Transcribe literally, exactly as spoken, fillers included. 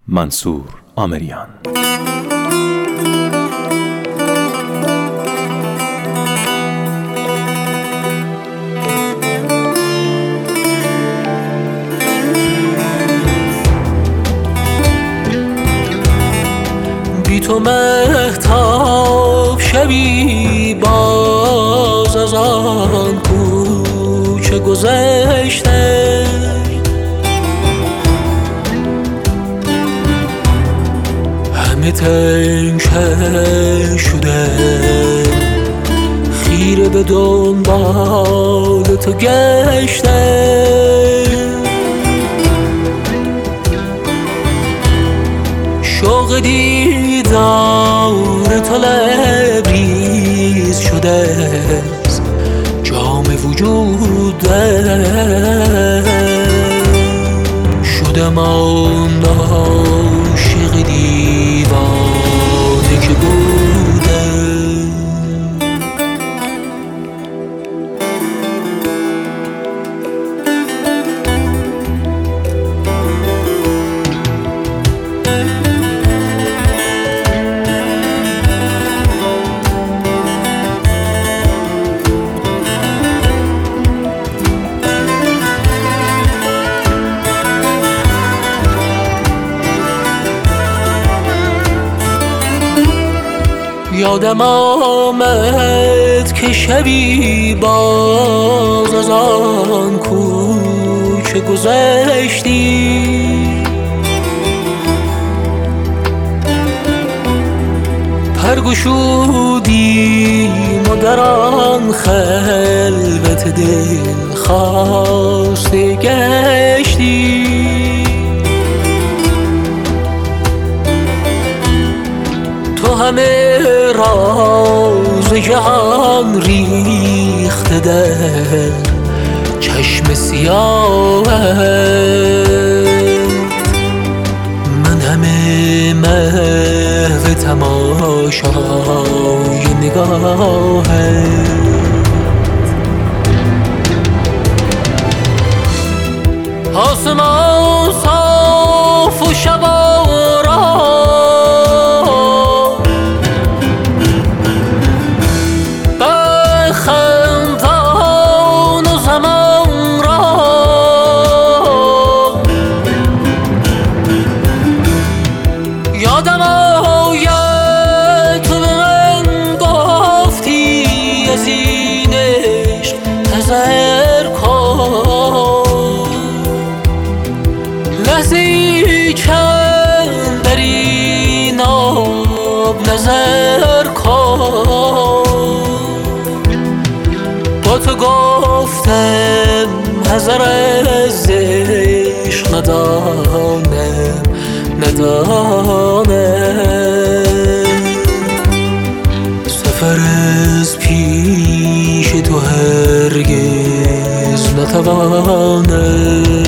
منصور آمریان. بی تو مهتاب شبی باز از آن کوچه گذشته، همه تنگ شده خیره به دنبال تو گشته. شوق دیدار تو لبریز شده از جام وجوده، شدم آن عاشق دیوانه که بوده. یادم آمد که شبی باز از آن کوچه گذشتی، پرگشودیم و در آن خلوت دل خواسته گشتی. تو همه راز جهان ریخته در چشم سیاهت، من همه محو تماشای نگاهت. آسمان صاف و شب یادم آید تو به من گفتی از این عشق حذر کن، لحظه‌ای چند در این آب نظر کن. با تو گفتم حذر از عشق ندانم ندانم، سفر از پیش تو هرگز نتوانم.